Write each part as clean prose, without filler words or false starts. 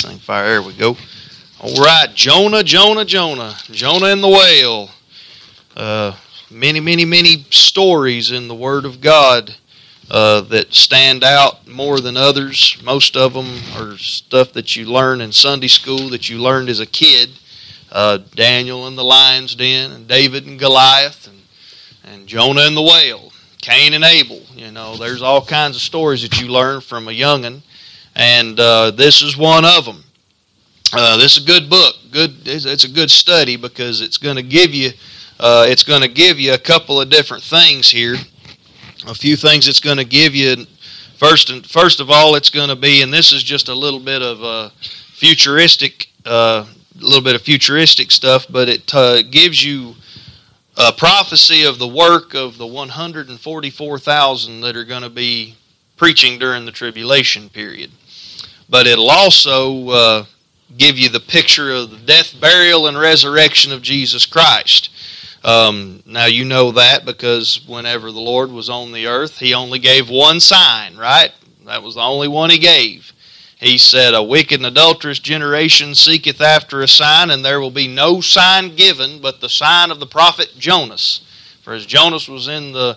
Thing fire. There we go. All right, Jonah and the whale. Many stories in the Word of God that stand out more than others. Most of them are stuff that you learn in Sunday school, that you learned as a kid. Daniel and the lion's den, and David and Goliath, and Jonah and the whale, Cain and Abel. You know, there's all kinds of stories that you learn from a young'un, and this is one of them. This is a good book. It's a good study because it's going to give you a couple of different things here. A few things it's going to give you. First of all, it's going to be, and this is just a little bit of futuristic stuff, but it gives you a prophecy of the work of the 144,000 that are going to be preaching during the tribulation period. But it'll also give you the picture of the death, burial, and resurrection of Jesus Christ. Now you know that because whenever the Lord was on the earth, He only gave one sign, right? That was the only one He gave. He said, "A wicked and adulterous generation seeketh after a sign, and there will be no sign given but the sign of the prophet Jonas. For as Jonas was in the..."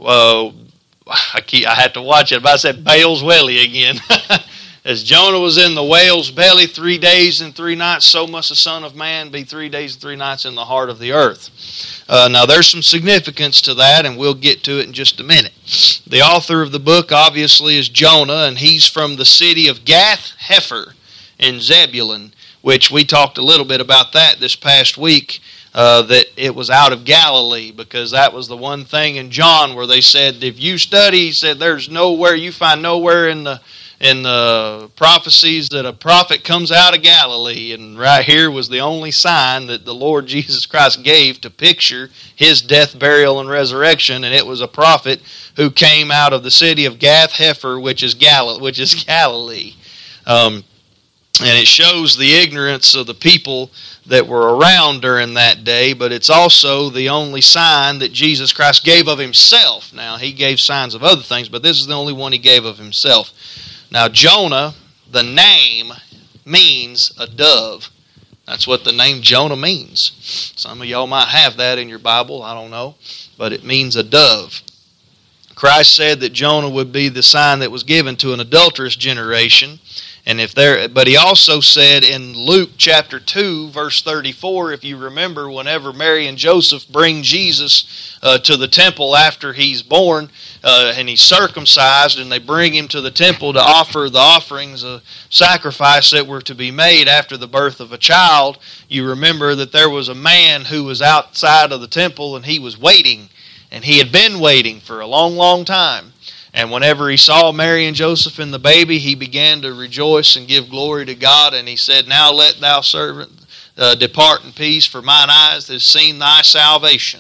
I had to watch it, but I said Baal's belly again. As Jonah was in the whale's belly 3 days and 3 nights, so must the Son of Man be 3 days and 3 nights in the heart of the earth. Now there's some significance to that, and we'll get to it in just a minute. The author of the book obviously is Jonah, and he's from the city of Gath-Hepher in Zebulun, which we talked a little bit about that this past week, that it was out of Galilee, because that was the one thing in John where they said, if you study, he said, there's nowhere, you find nowhere in the prophecies that a prophet comes out of Galilee, and right here was the only sign that the Lord Jesus Christ gave to picture His death, burial, and resurrection, and it was a prophet who came out of the city of Gath-Hepher, which is Galilee. And it shows the ignorance of the people that were around during that day, but it's also the only sign that Jesus Christ gave of Himself. Now, He gave signs of other things, but this is the only one He gave of Himself. Now, Jonah, the name, means a dove. That's what the name Jonah means. Some of y'all might have that in your Bible, I don't know, but it means a dove. Christ said that Jonah would be the sign that was given to an adulterous generation. But He also said in Luke chapter 2, verse 34, if you remember, whenever Mary and Joseph bring Jesus to the temple after He's born, and He's circumcised, and they bring Him to the temple to offer the offerings of sacrifice that were to be made after the birth of a child, you remember that there was a man who was outside of the temple, and he was waiting, and he had been waiting for a long, long time. And whenever he saw Mary and Joseph and the baby, he began to rejoice and give glory to God. And he said, "Now let thou servant depart in peace, for mine eyes have seen thy salvation."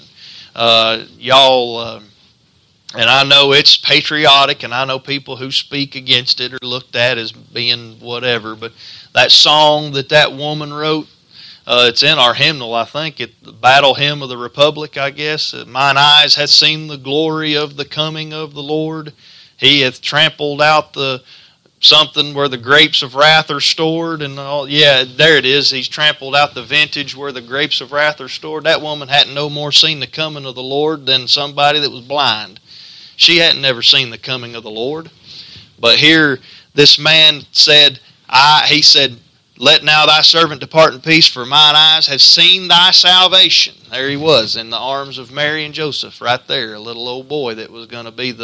Y'all, and I know it's patriotic, and I know people who speak against it are looked at as being whatever. But that song that woman wrote, it's in our hymnal, I think. The Battle Hymn of the Republic, I guess. "Mine eyes hath seen the glory of the coming of the Lord. He hath trampled out something where the grapes of wrath are stored." And all. Yeah, there it is. He's trampled out the vintage where the grapes of wrath are stored. That woman hadn't no more seen the coming of the Lord than somebody that was blind. She hadn't never seen the coming of the Lord. But here, this man said, he said, "Let now thy servant depart in peace, for mine eyes have seen thy salvation." There he was in the arms of Mary and Joseph, right there, a little old boy that was going to be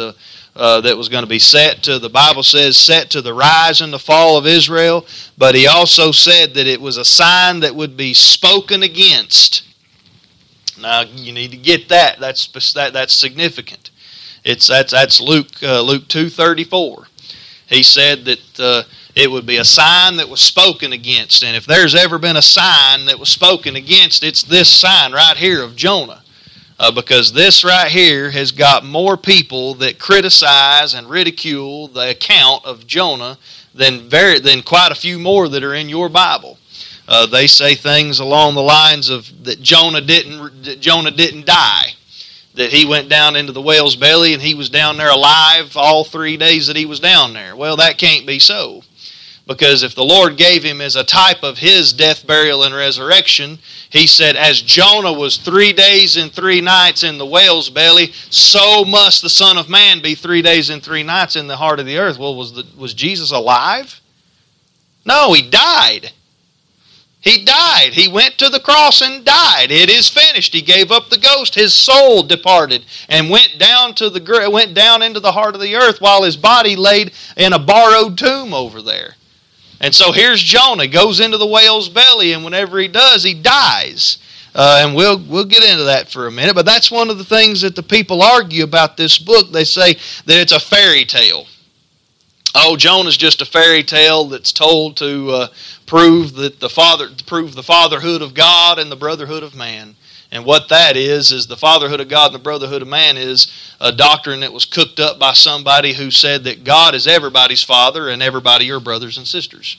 set to, the Bible says, set to the rise and the fall of Israel. But he also said that it was a sign that would be spoken against. Now you need to get that. That's significant. That's Luke 2:34. He said that it would be a sign that was spoken against. And if there's ever been a sign that was spoken against, it's this sign right here of Jonah. Because this right here has got more people that criticize and ridicule the account of Jonah than quite a few more that are in your Bible. They say things along the lines of that Jonah didn't die. That he went down into the whale's belly and he was down there alive all 3 days that he was down there. Well, that can't be so. Because if the Lord gave him as a type of his death, burial, and resurrection, he said, as Jonah was 3 days and 3 nights in the whale's belly, so must the Son of Man be 3 days and 3 nights in the heart of the earth. Well, was Jesus alive? No, he died. He died. He went to the cross and died. It is finished. He gave up the ghost. His soul departed and went down into the heart of the earth while his body laid in a borrowed tomb over there. And so here's Jonah, goes into the whale's belly, and whenever he does, he dies. And we'll get into that for a minute. But that's one of the things that the people argue about this book. They say that it's a fairy tale. Oh, Jonah's just a fairy tale that's told to prove the fatherhood of God and the brotherhood of man. And what that is the fatherhood of God and the brotherhood of man is a doctrine that was cooked up by somebody who said that God is everybody's father and everybody your brothers and sisters.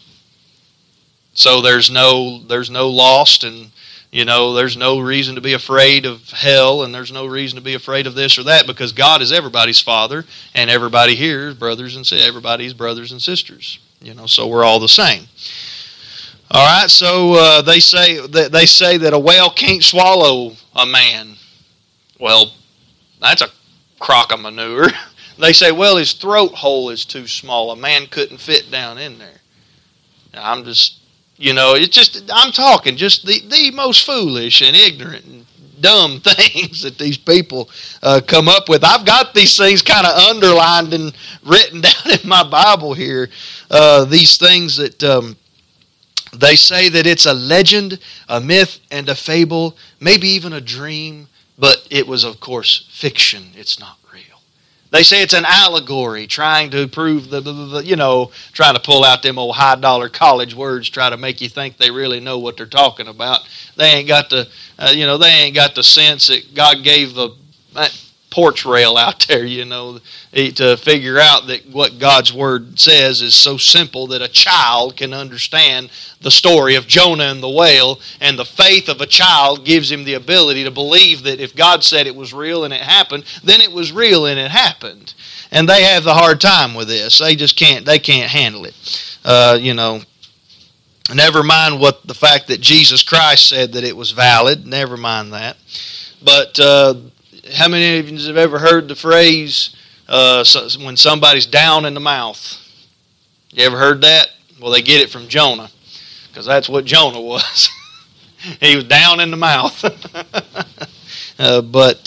So there's no lost, and there's no reason to be afraid of hell, and there's no reason to be afraid of this or that, because God is everybody's father and everybody here is everybody's brothers and sisters. So we're all the same. All right, so they say that a whale can't swallow a man. Well, that's a crock of manure. They say, well, his throat hole is too small. A man couldn't fit down in there. I'm just, I'm talking just the most foolish and ignorant and dumb things that these people come up with. I've got these things kind of underlined and written down in my Bible here. These things that... They say that it's a legend, a myth, and a fable, maybe even a dream, but it was, of course, fiction. It's not real. They say it's an allegory, trying to prove trying to pull out them old high-dollar college words, try to make you think they really know what they're talking about. They ain't got the, they ain't got the sense that God gave that porch rail out there, to figure out that what God's Word says is so simple that a child can understand the story of Jonah and the whale, and the faith of a child gives him the ability to believe that if God said it was real and it happened, then it was real and it happened. And they have the hard time with this. They just can't handle it. Never mind the fact that Jesus Christ said that it was valid. Never mind that. But how many of you have ever heard the phrase, when somebody's down in the mouth? You ever heard that? Well, they get it from Jonah, because that's what Jonah was. He was down in the mouth. But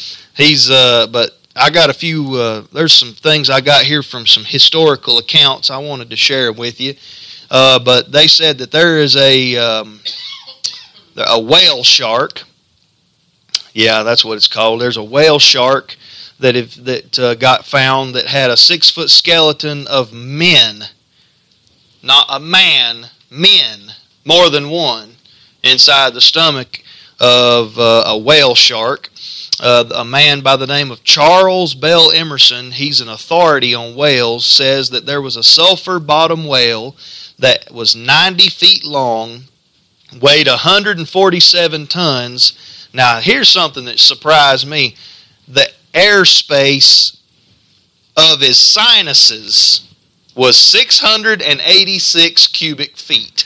I got a few, there's some things I got here from some historical accounts I wanted to share with you. But they said that there is a whale shark. Yeah, that's what it's called. There's a whale shark that got found that had a 6-foot skeleton of men, not a man, men, more than one, inside the stomach of a whale shark. A man by the name of Charles Bell Emerson, he's an authority on whales, says that there was a sulfur bottom whale that was 90 feet long, weighed 147 tons. Now, here's something that surprised me. The airspace of his sinuses was 686 cubic feet.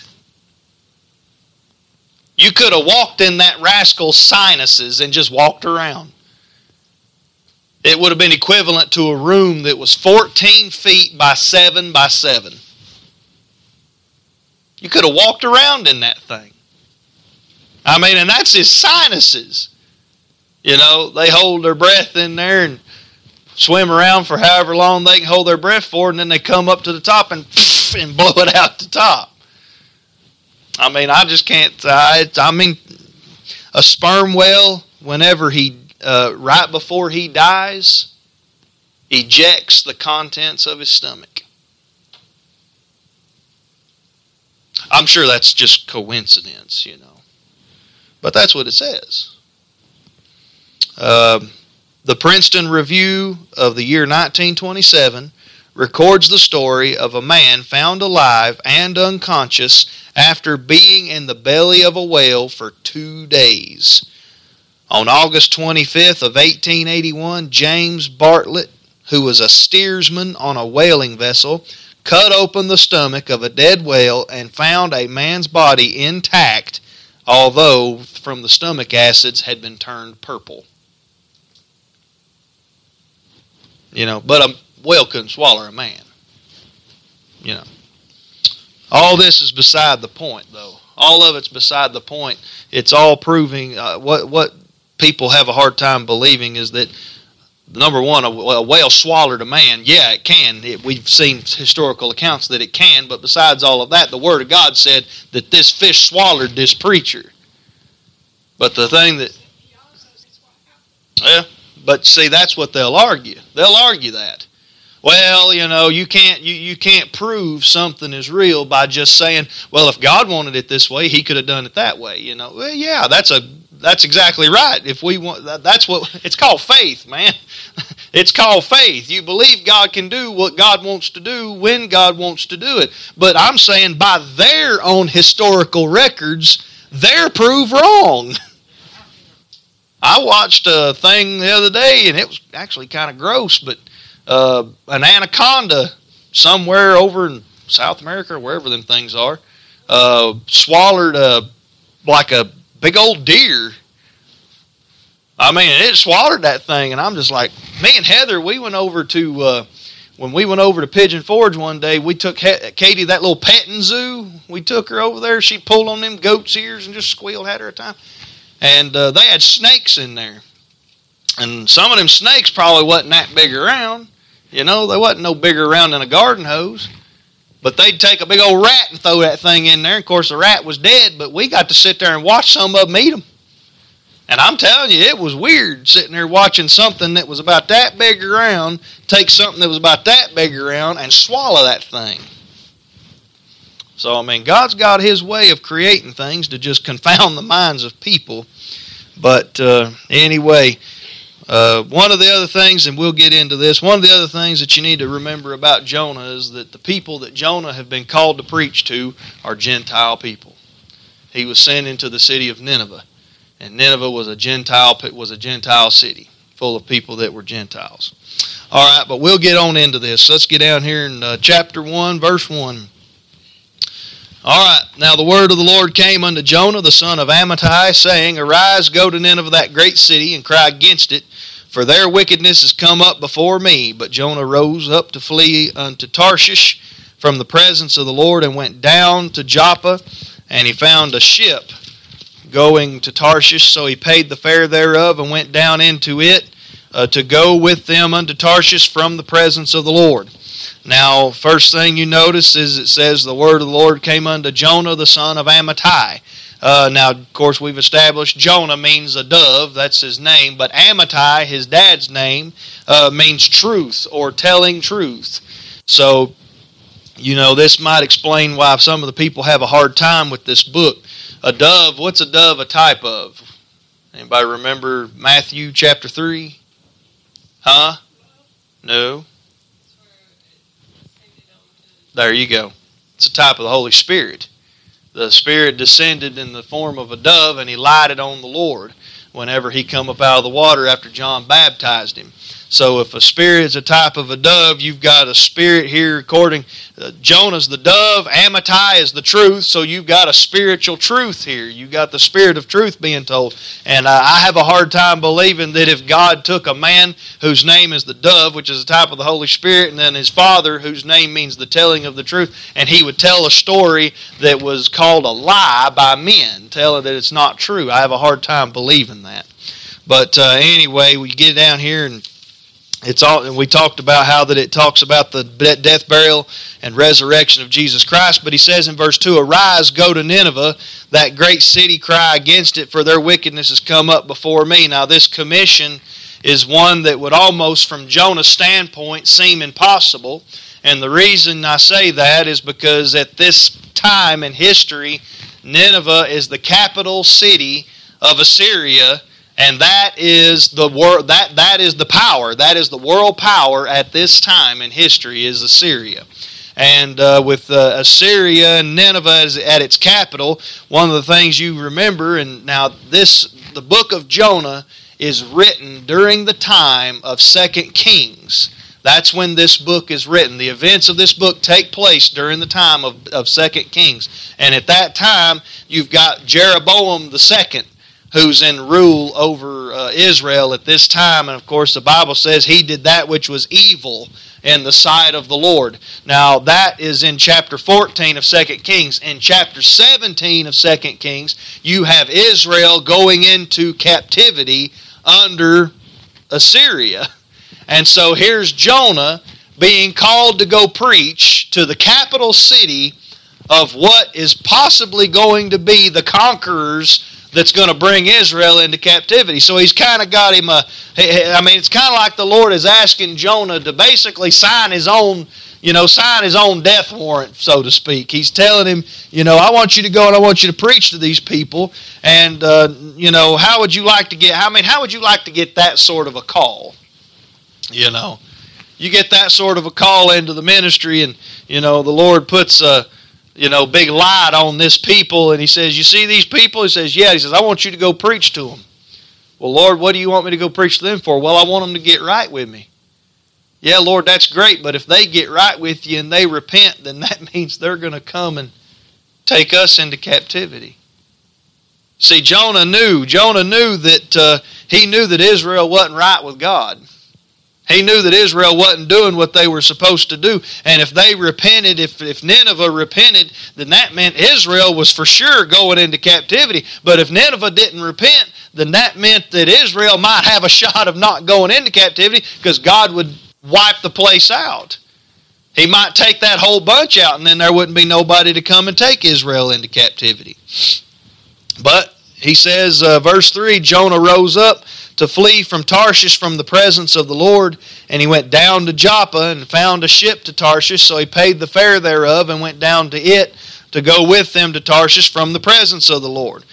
You could have walked in that rascal's sinuses and just walked around. It would have been equivalent to a room that was 14 feet by 7 by 7. You could have walked around in that thing. And that's his sinuses. They hold their breath in there and swim around for however long they can hold their breath for, and then they come up to the top and blow it out the top. I just can't. A sperm whale, whenever right before he dies, ejects the contents of his stomach. I'm sure that's just coincidence, But that's what it says. The Princeton Review of the year 1927 records the story of a man found alive and unconscious after being in the belly of a whale for 2 days. On August 25th of 1881, James Bartlett, who was a steersman on a whaling vessel, cut open the stomach of a dead whale, and found a man's body intact, although from the stomach acids had been turned purple. But a whale couldn't swallow a man. All this is beside the point, though. All of it's beside the point. It's all proving what people have a hard time believing is that, number one, a whale swallowed a man. Yeah, it can. We've seen historical accounts that it can, but besides all of that, the Word of God said that this fish swallowed this preacher. But the thing that... Yeah, but see, that's what they'll argue. They'll argue that. Well, you can't prove something is real by just saying, well, if God wanted it this way, He could have done it that way. Well, yeah, that's exactly right. If we want, that's what it's called, faith, man. It's called faith. You believe God can do what God wants to do when God wants to do it. But I'm saying by their own historical records, they're proved wrong. I watched a thing the other day, and it was actually kind of gross, but an anaconda somewhere over in South America or wherever them things are swallowed like a big old deer. I mean, it swallowed that thing, and I'm just like, me and Heather, we went over to when we went over to Pigeon Forge one day, we took Katie that little petting zoo. We took her over there. She pulled on them goat's ears and just squealed, had her a time. And they had snakes in there. And some of them snakes probably wasn't that big around. They wasn't no bigger around than a garden hose. But they'd take a big old rat and throw that thing in there. Of course, the rat was dead, but we got to sit there and watch some of them eat them. And I'm telling you, it was weird sitting there watching something that was about that big around, take something that was about that big around, and swallow that thing. So, I mean, God's got His way of creating things to just confound the minds of people. But anyway... one of the other things, and we'll get into this, one of the other things that you need to remember about Jonah is that the people that Jonah have been called to preach to are Gentile people. He was sent into the city of Nineveh, and Nineveh was a Gentile city full of people that were Gentiles. All right, but we'll get on into this. Let's get down here in chapter 1, verse 1. All right, now the word of the Lord came unto Jonah, the son of Amittai, saying, Arise, go to Nineveh, that great city, and cry against it, for their wickedness is come up before me. But Jonah rose up to flee unto Tarshish from the presence of the Lord, and went down to Joppa, and he found a ship going to Tarshish. So he paid the fare thereof, and went down into it to go with them unto Tarshish from the presence of the Lord. Now, first thing you notice is it says the word of the Lord came unto Jonah, the son of Amittai. Now, of course, we've established Jonah means a dove. That's his name. But Amittai, his dad's name, means truth or telling truth. So, this might explain why some of the people have a hard time with this book. A dove, what's a dove a type of? Anybody remember Matthew chapter 3? Huh? No. There you go. It's a type of the Holy Spirit. The Spirit descended in the form of a dove, and He lighted on the Lord whenever He come up out of the water after John baptized Him. So if a spirit is a type of a dove, you've got a spirit here according... Jonah's the dove, Amittai is the truth, so you've got a spiritual truth here. You've got the spirit of truth being told. And I have a hard time believing that if God took a man whose name is the dove, which is a type of the Holy Spirit, and then his father, whose name means the telling of the truth, and he would tell a story that was called a lie by men, telling that it's not true. I have a hard time believing that. But anyway, we get down here and we talked about how that it talks about the death, burial, and resurrection of Jesus Christ. But he says in verse 2, Arise, go to Nineveh, that great city, cry against it, for their wickedness has come up before me. Now this commission is one that would almost, from Jonah's standpoint, seem impossible. And the reason I say that is because at this time in history, Nineveh is the capital city of Assyria. And that is the that is the power. That is the world power at this time in history is Assyria. And with Assyria and Nineveh at its capital, one of the things you remember, and now the book of Jonah is written during the time of 2 Kings. That's when this book is written. The events of this book take place during the time of 2 Kings. And at that time, you've got Jeroboam the second, who's in rule over Israel at this time. And of course, the Bible says he did that which was evil in the sight of the Lord. Now, that is in chapter 14 of 2 Kings. In chapter 17 of 2 Kings, you have Israel going into captivity under Assyria. And so here's Jonah being called to go preach to the capital city of what is possibly going to be the conquerors that's going to bring Israel into captivity. So he's kind of got him it's kind of like the Lord is asking Jonah to basically sign his own death warrant, so to speak. He's telling him, I want you to go and I want you to preach to these people. And, how would you like to get that sort of a call? You get that sort of a call into the ministry, and, the Lord puts a big light on this people, and he says, you see these people? He says, yeah. He says, I want you to go preach to them. Well, Lord, what do you want me to go preach to them for? Well, I want them to get right with me. Yeah, Lord, that's great, but if they get right with you and they repent, then that means they're going to come and take us into captivity. See, Jonah knew that he knew that Israel wasn't right with God. He knew that Israel wasn't doing what they were supposed to do. And if they repented, if Nineveh repented, then that meant Israel was for sure going into captivity. But if Nineveh didn't repent, then that meant that Israel might have a shot of not going into captivity because God would wipe the place out. He might take that whole bunch out, and then there wouldn't be nobody to come and take Israel into captivity. But he says, verse 3, Jonah rose up to flee from Tarshish from the presence of the Lord, and he went down to Joppa and found a ship to Tarshish, so he paid the fare thereof and went down to it to go with them to Tarshish from the presence of the Lord.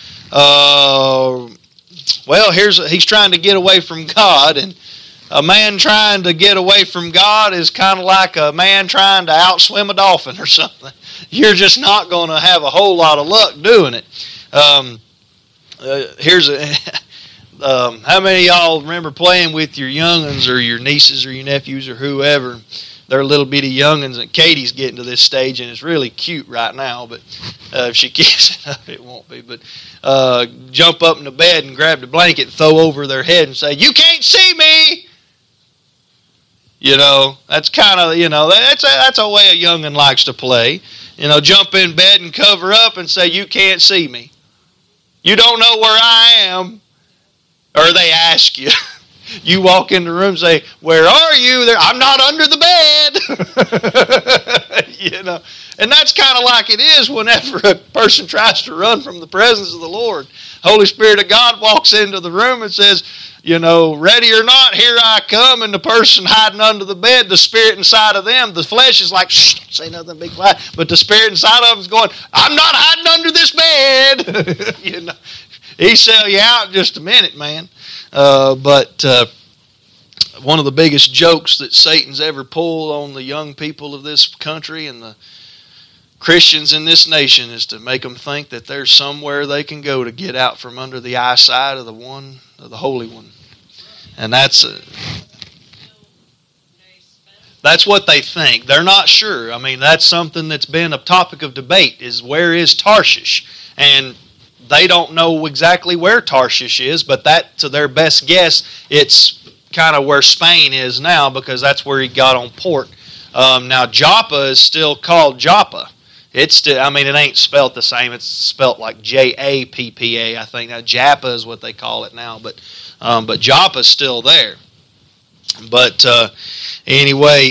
He's trying to get away from God, and a man trying to get away from God is kind of like a man trying to outswim a dolphin or something. You're just not going to have a whole lot of luck doing it. How many of y'all remember playing with your young'uns or your nieces or your nephews or whoever? They're little bitty young'uns, and Katie's getting to this stage, and it's really cute right now, but if she gets it up, it won't be. But jump up in the bed and grab the blanket and throw over their head and say, "You can't see me!" That's kind of, that's a way a young'un likes to play. Jump in bed and cover up and say, "You can't see me. You don't know where I am." Or they ask you. You walk in the room and say, "Where are you?" "I'm not under the bed." And that's kind of like it is whenever a person tries to run from the presence of the Lord. Holy Spirit of God walks into the room and says, "Ready or not, here I come." And the person hiding under the bed, the spirit inside of them, the flesh is like, "Shh, don't say nothing, be quiet." But the spirit inside of them is going, "I'm not hiding under this bed." He'll sell you out in just a minute, man. But one of the biggest jokes that Satan's ever pulled on the young people of this country and the Christians in this nation is to make them think that there's somewhere they can go to get out from under the eyesight of the Holy One. And that's what they think. They're not sure. That's something that's been a topic of debate, is where is Tarshish? And they don't know exactly where Tarshish is, but that, to their best guess, it's kind of where Spain is now, because that's where he got on port. Now, Joppa is still called Joppa. It's still, it ain't spelt the same. It's spelt like Jappa, I think. Now, Joppa is what they call it now, but Joppa's still there. But anyway,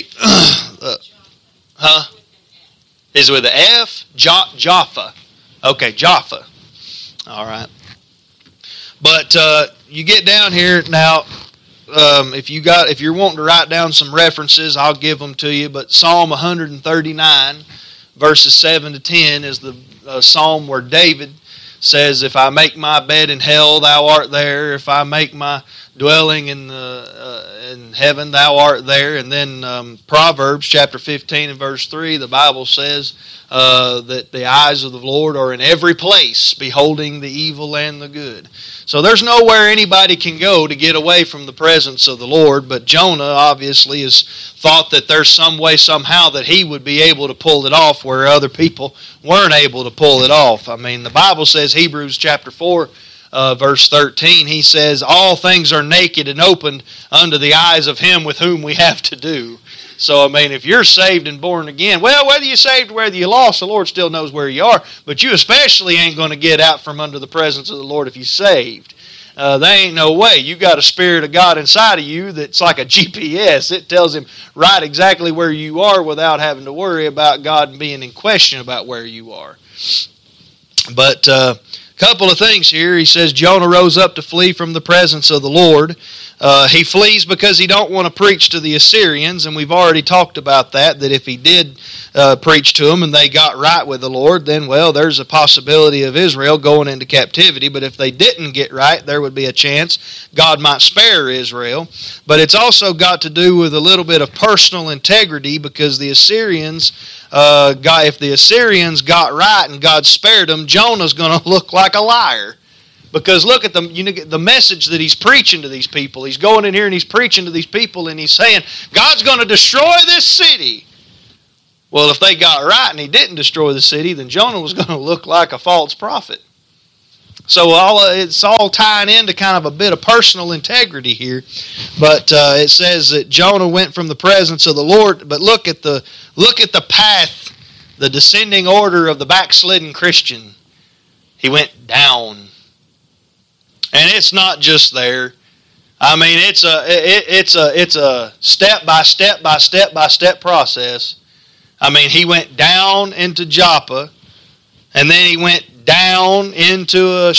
Is it with an F? Jaffa. Okay, Jaffa. All right. But you get down here now. If you're wanting to write down some references, I'll give them to you. But Psalm 139, verses 7 to 10, is the psalm where David says, "If I make my bed in hell, thou art there. If I make dwelling in heaven, thou art there. And then Proverbs chapter 15 and verse 3, the Bible says that the eyes of the Lord are in every place, beholding the evil and the good. So there's nowhere anybody can go to get away from the presence of the Lord, but Jonah obviously has thought that there's some way, somehow, that he would be able to pull it off where other people weren't able to pull it off. I mean, the Bible says, Hebrews chapter 4, verse 13, he says, all things are naked and opened unto the eyes of him with whom we have to do. So, I mean, if you're saved and born again, well, whether you're saved or whether you're lost, the Lord still knows where you are. But you especially ain't going to get out from under the presence of the Lord if you're saved. There ain't no way. You got a Spirit of God inside of you that's like a GPS. It tells him right exactly where you are without having to worry about God being in question about where you are. But couple of things here. He says Jonah rose up to flee from the presence of the Lord. He flees because he don't want to preach to the Assyrians, and we've already talked about that if he did preach to them and they got right with the Lord, then, well, there's a possibility of Israel going into captivity. But if they didn't get right, there would be a chance God might spare Israel. But it's also got to do with a little bit of personal integrity, because the Assyrians, if the Assyrians got right and God spared them, Jonah's going to look like a liar. Because look at the message that he's preaching to these people. He's going in here and he's preaching to these people and he's saying, God's going to destroy this city. Well, if they got right and he didn't destroy the city, then Jonah was going to look like a false prophet. So it's all tying into kind of a bit of personal integrity here. But it says that Jonah went from the presence of the Lord. But look at the path, the descending order of the backslidden Christian. He went down. And it's not just there. I mean, it's a step by step process. I mean, he went down into Joppa, and then he went down into a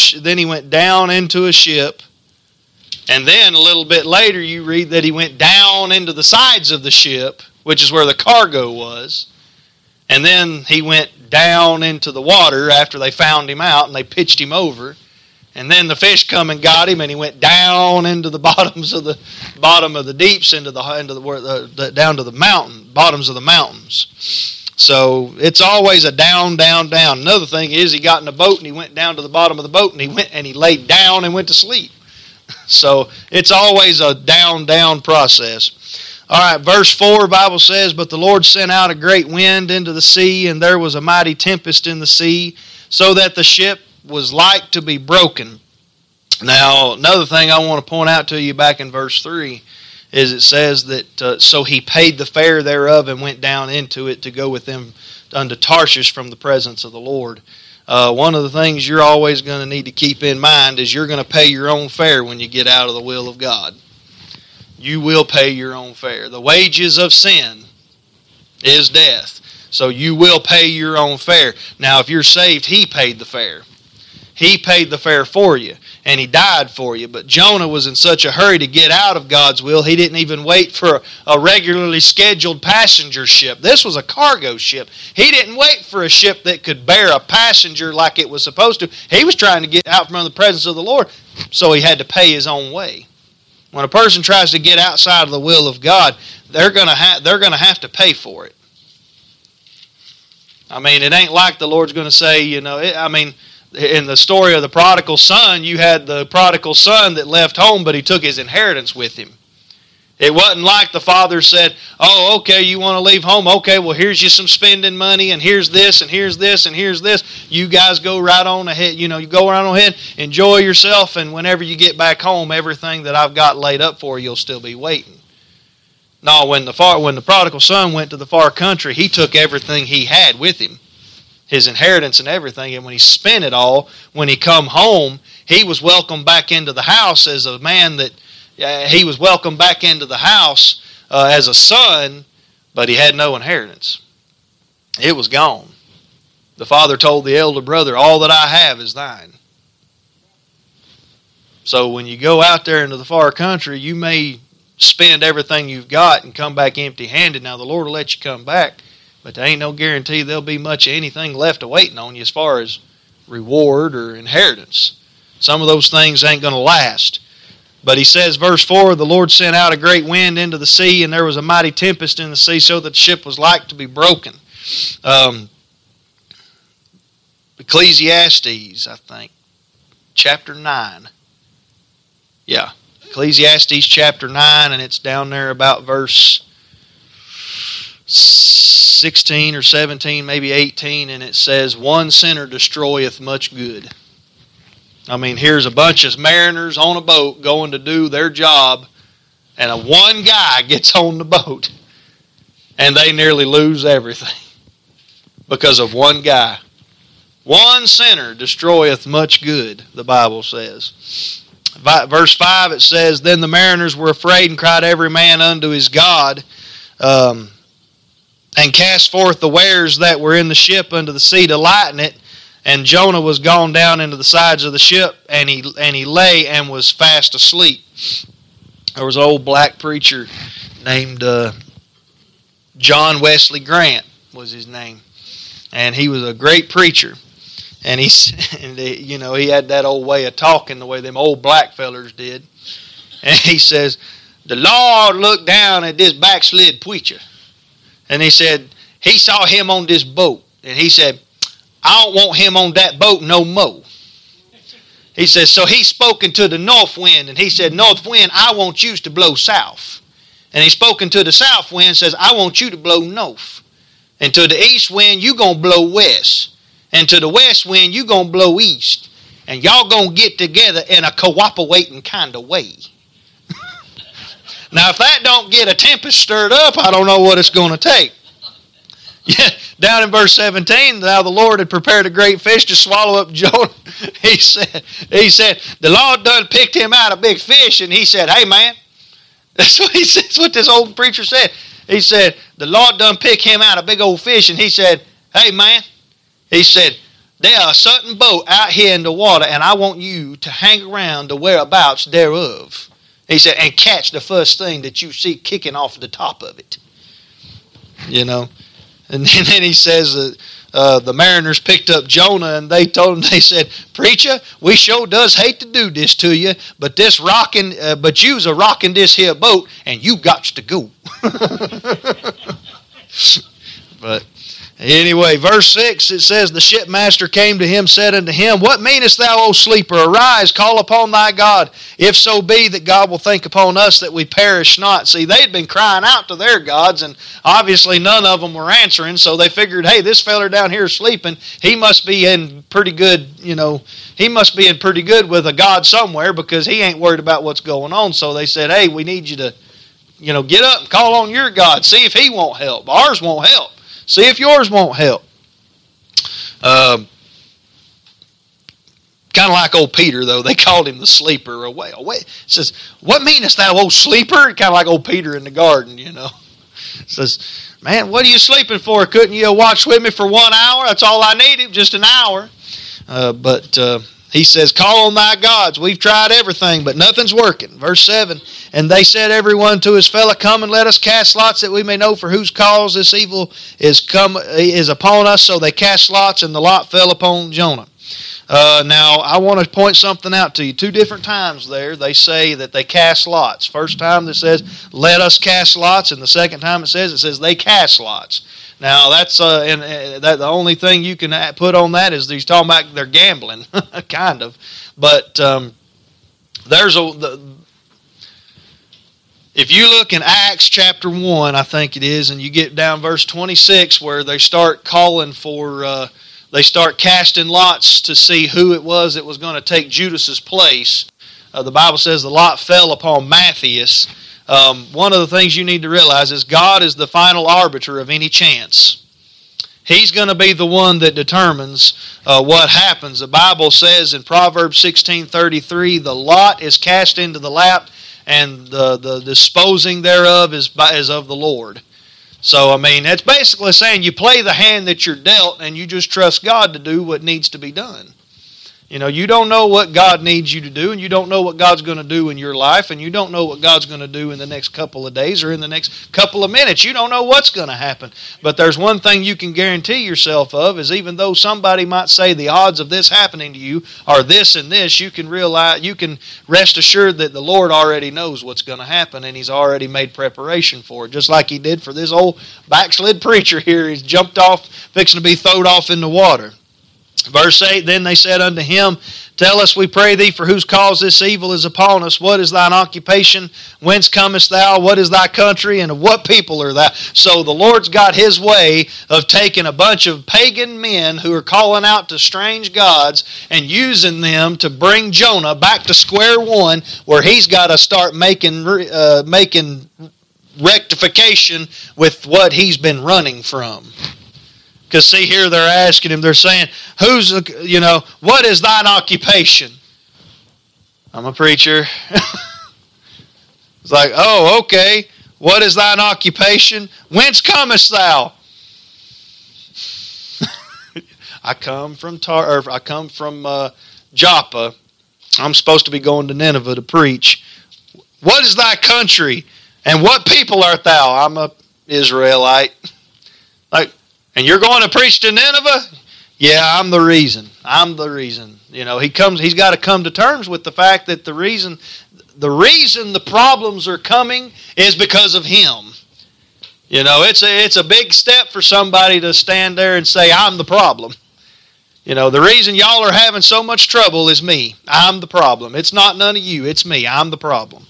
ship, and then a little bit later you read that he went down into the sides of the ship, which is where the cargo was, and then he went down into the water after they found him out and they pitched him over. And then the fish come and got him, and he went down into the bottom of the deeps, down to the bottoms of the mountains. So it's always a down, down, down. Another thing is he got in a boat and he went down to the bottom of the boat and he laid down and went to sleep. So it's always a down, down process. All right, verse 4, Bible says, but the Lord sent out a great wind into the sea, and there was a mighty tempest in the sea, so that the ship was like to be broken. Now, another thing I want to point out to you back in verse 3 is it says that, so he paid the fare thereof and went down into it to go with them unto Tarshish from the presence of the Lord. One of the things you're always going to need to keep in mind is you're going to pay your own fare when you get out of the will of God. You will pay your own fare. The wages of sin is death. So you will pay your own fare. Now, if you're saved, he paid the fare. He paid the fare for you, and he died for you. But Jonah was in such a hurry to get out of God's will, he didn't even wait for a regularly scheduled passenger ship. This was a cargo ship. He didn't wait for a ship that could bear a passenger like it was supposed to. He was trying to get out from the presence of the Lord, so he had to pay his own way. When a person tries to get outside of the will of God, they're going to have to pay for it. I mean, it ain't like the Lord's going to say, in the story of the prodigal son, you had the prodigal son that left home, but he took his inheritance with him. It wasn't like the father said, oh, okay, you want to leave home? Okay, well, here's you some spending money, and here's this, and here's this, and here's this. You guys go right on ahead. You go right on ahead, enjoy yourself, and whenever you get back home, everything that I've got laid up for you'll still be waiting. No, when the prodigal son went to the far country, he took everything he had with him. His inheritance and everything, and when he spent it all, when he come home, he was welcomed back into the house as a man that, he was welcomed back into the house as a son, but he had no inheritance. It was gone. The father told the elder brother, all that I have is thine. So when you go out there into the far country, you may spend everything you've got and come back empty-handed. Now the Lord will let you come back, but there ain't no guarantee there'll be much of anything left waiting on you as far as reward or inheritance. Some of those things ain't going to last. But he says, verse 4, the Lord sent out a great wind into the sea, and there was a mighty tempest in the sea, so that the ship was like to be broken. Ecclesiastes, I think, chapter 9. Yeah, Ecclesiastes chapter 9, and it's down there about verse 16 or 17, maybe 18, and it says, one sinner destroyeth much good. I mean, here's a bunch of mariners on a boat going to do their job, and one guy gets on the boat, and they nearly lose everything because of one guy. One sinner destroyeth much good, the Bible says. Verse 5, it says, then the mariners were afraid and cried every man unto his God, and cast forth the wares that were in the ship unto the sea to lighten it. And Jonah was gone down into the sides of the ship, and he lay and was fast asleep. There was an old black preacher named John Wesley Grant was his name, and he was a great preacher. And he had that old way of talking, the way them old black fellers did. And he says, the Lord looked down at this backslid preacher, and he said, he saw him on this boat, and he said, I don't want him on that boat no more. He says, so he spoken to the north wind, and he said, north wind, I want you to blow south. And he spoken to the south wind, says, I want you to blow north. And to the east wind, you going to blow west. And to the west wind, you going to blow east. And y'all going to get together in a cooperating kind of way. Now, if that don't get a tempest stirred up, I don't know what it's going to take. Yeah, down in verse 17, now the Lord had prepared a great fish to swallow up Jonah. He said, the Lord done picked him out a big fish, and he said, hey man, that's what he said, that's what this old preacher said. He said, the Lord done picked him out a big old fish, and he said, hey man, he said, there are a certain boat out here in the water, and I want you to hang around the whereabouts thereof. He said, and catch the first thing that you see kicking off the top of it. You know. And then he says the mariners picked up Jonah, and they told him, they said, preacher, we sure does hate to do this to you, but you's a rocking this here boat, and you got to go. But anyway, verse 6, it says, the shipmaster came to him, said unto him, what meanest thou, O sleeper? Arise, call upon thy God, if so be that God will think upon us that we perish not. See, they'd been crying out to their gods, and obviously none of them were answering, so they figured, hey, this feller down here is sleeping. He must be in pretty good, he must be in pretty good with a God somewhere, because he ain't worried about what's going on. So they said, hey, we need you to, get up and call on your God. See if he won't help. Ours won't help. See if yours won't help. Kind of like old Peter, though. They called him the sleeper. It says, what meanest thou, old sleeper? Kind of like old Peter in the garden, It says, man, what are you sleeping for? Couldn't you watch with me for 1 hour? That's all I needed, just an hour. But he says, call on thy gods. We've tried everything, but nothing's working. Verse 7, and they said everyone to his fellow, come and let us cast lots that we may know for whose cause this evil is upon us. So they cast lots, and the lot fell upon Jonah. Now, I want to point something out to you. 2 different times there, they say that they cast lots. First time it says, let us cast lots, and the second time it says they cast lots. Now, that's the only thing you can put on that is he's talking about they're gambling, kind of. But if you look in Acts chapter 1, I think it is, and you get down verse 26 where they start calling for, they start casting lots to see who it was that was going to take Judas's place. The Bible says the lot fell upon Matthias. One of the things you need to realize is God is the final arbiter of any chance. He's going to be the one that determines what happens. The Bible says in Proverbs 16:33, the lot is cast into the lap, and the disposing thereof is of the Lord. So, that's basically saying you play the hand that you're dealt, and you just trust God to do what needs to be done. You know, you don't know what God needs you to do, and you don't know what God's going to do in your life, and you don't know what God's going to do in the next couple of days or in the next couple of minutes. You don't know what's going to happen. But there's one thing you can guarantee yourself of, is even though somebody might say the odds of this happening to you are this and this, you can realize, you can rest assured that the Lord already knows what's going to happen, and He's already made preparation for it. Just like He did for this old backslid preacher here. He's jumped off, fixing to be thrown off in the water. Verse 8, then they said unto him, tell us, we pray thee, for whose cause this evil is upon us. What is thine occupation? Whence comest thou? What is thy country? And of what people are thou? So the Lord's got His way of taking a bunch of pagan men who are calling out to strange gods and using them to bring Jonah back to square one, where he's got to start making rectification with what he's been running from. Because see here, they're asking him, they're saying, what is thine occupation? I'm a preacher. It's like, oh, okay. What is thine occupation? Whence comest thou? I come from Joppa. I'm supposed to be going to Nineveh to preach. What is thy country? And what people art thou? I'm a Israelite. Like, and you're going to preach to Nineveh? Yeah, I'm the reason. I'm the reason. You know, he's got to come to terms with the fact that the reason the problems are coming is because of him. You know, it's a big step for somebody to stand there and say, I'm the problem. You know, the reason y'all are having so much trouble is me. I'm the problem. It's not none of you. It's me. I'm the problem.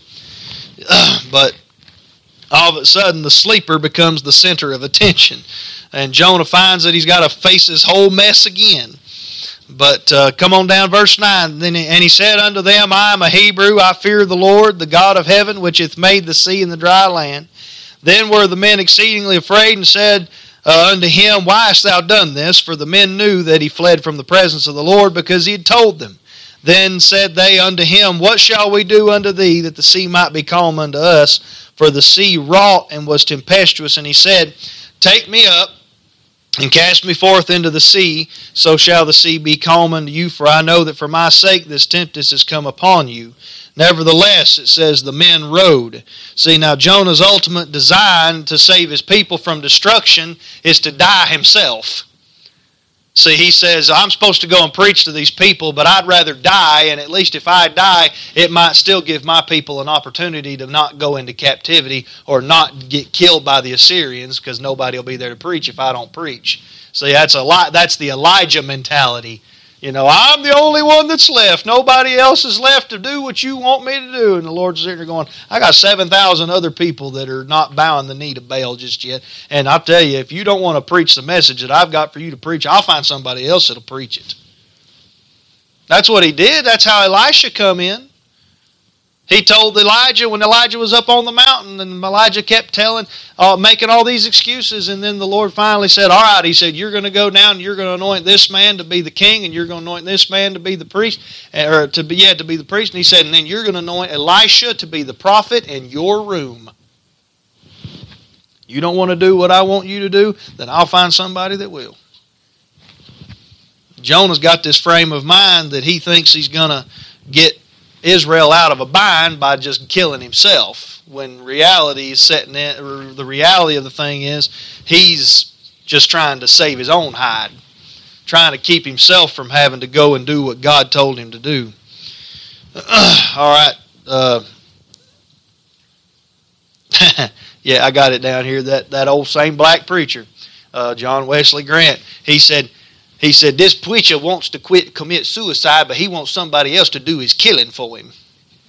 But all of a sudden, the sleeper becomes the center of attention. And Jonah finds that he's got to face this whole mess again. But come on down, verse 9. And he said unto them, I am a Hebrew, I fear the Lord, the God of heaven, which hath made the sea and the dry land. Then were the men exceedingly afraid, and said unto him, Why hast thou done this? For the men knew that he fled from the presence of the Lord, because he had told them. Then said they unto him, What shall we do unto thee, that the sea might be calm unto us? For the sea wrought and was tempestuous. And he said, Take me up, and cast me forth into the sea, so shall the sea be calm unto you, for I know that for my sake this tempest has come upon you. Nevertheless, it says, the men rowed. See, now Jonah's ultimate design to save his people from destruction is to die himself. See, he says, I'm supposed to go and preach to these people, but I'd rather die, and at least if I die, it might still give my people an opportunity to not go into captivity or not get killed by the Assyrians, because nobody will be there to preach if I don't preach. See, that's the Elijah mentality. You know, I'm the only one that's left. Nobody else is left to do what you want me to do. And the Lord's sitting there going, I got 7,000 other people that are not bowing the knee to Baal just yet. And I'll tell you, if you don't want to preach the message that I've got for you to preach, I'll find somebody else that'll preach it. That's what he did. That's how Elisha come in. He told Elijah when Elijah was up on the mountain, and Elijah kept making all these excuses, and then the Lord finally said, all right, he said, you're going to go down and you're going to anoint this man to be the king, and you're going to anoint this man to be the priest, or to be the priest. And he said, and then you're going to anoint Elisha to be the prophet in your room. You don't want to do what I want you to do, then I'll find somebody that will. Jonah's got this frame of mind that he thinks he's going to get Israel out of a bind by just killing himself, when reality is setting in, or the reality of the thing is he's just trying to save his own hide, trying to keep himself from having to go and do what God told him to do. All right. Yeah, I got it down here. That old same black preacher, John Wesley Grant, he said, this preacher wants to commit suicide, but he wants somebody else to do his killing for him.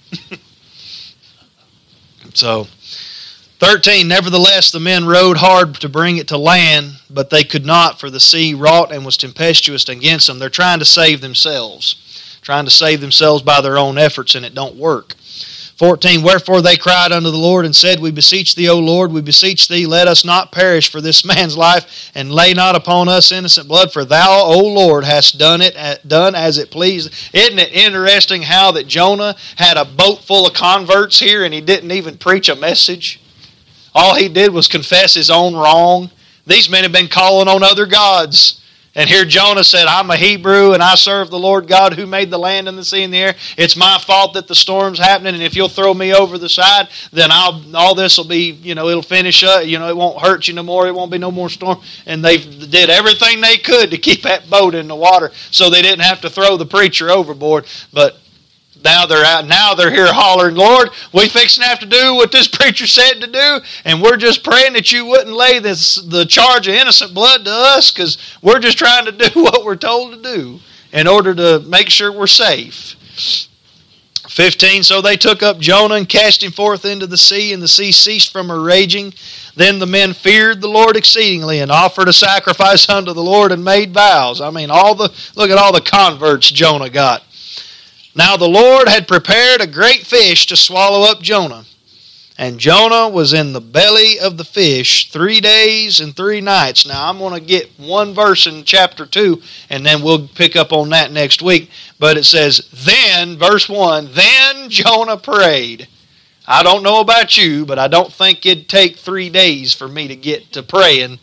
So, 13, nevertheless, the men rowed hard to bring it to land, but they could not, for the sea wrought and was tempestuous against them. They're trying to save themselves by their own efforts, and it don't work. 14, wherefore they cried unto the Lord and said, We beseech thee, O Lord, we beseech thee, let us not perish for this man's life, and lay not upon us innocent blood, for thou, O Lord, hast done as it pleased. Isn't it interesting how that Jonah had a boat full of converts here, and he didn't even preach a message? All he did was confess his own wrong. These men have been calling on other gods, And here Jonah said, I'm a Hebrew and I serve the Lord God who made the land and the sea and the air. It's my fault that the storm's happening, and if you'll throw me over the side, then all this will be, it'll finish up. It won't hurt you no more. It won't be no more storm. And they did everything they could to keep that boat in the water so they didn't have to throw the preacher overboard. But now they're out. Now they're here hollering, Lord, we fixing to have to do what this preacher said to do, and we're just praying that you wouldn't lay the charge of innocent blood to us, because we're just trying to do what we're told to do in order to make sure we're safe. 15, so they took up Jonah and cast him forth into the sea, and the sea ceased from her raging. Then the men feared the Lord exceedingly and offered a sacrifice unto the Lord and made vows. Look at all the converts Jonah got. Now the Lord had prepared a great fish to swallow up Jonah. And Jonah was in the belly of the fish 3 days and 3 nights. Now I'm going to get one verse in chapter 2, and then we'll pick up on that next week. But it says, then, verse 1, then Jonah prayed. I don't know about you, but I don't think it'd take 3 days for me to get to praying,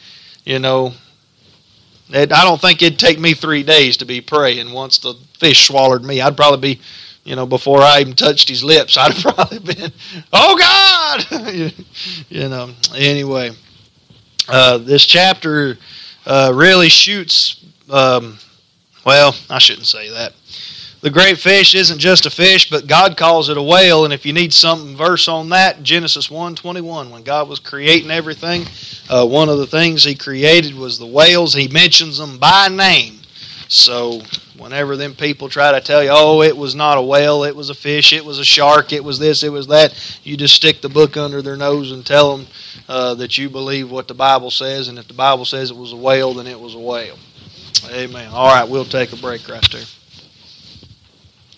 I don't think it'd take me 3 days to be praying once the fish swallowed me. I'd probably be, before I even touched his lips, I'd have probably been, oh God! Anyway, this chapter really shoots, I shouldn't say that. The great fish isn't just a fish, but God calls it a whale. And if you need some verse on that, Genesis 1:21, when God was creating everything, one of the things He created was the whales. He mentions them by name. So whenever them people try to tell you, oh, it was not a whale, it was a fish, it was a shark, it was this, it was that, you just stick the book under their nose and tell them that you believe what the Bible says. And if the Bible says it was a whale, then it was a whale. Amen. All right, we'll take a break right there.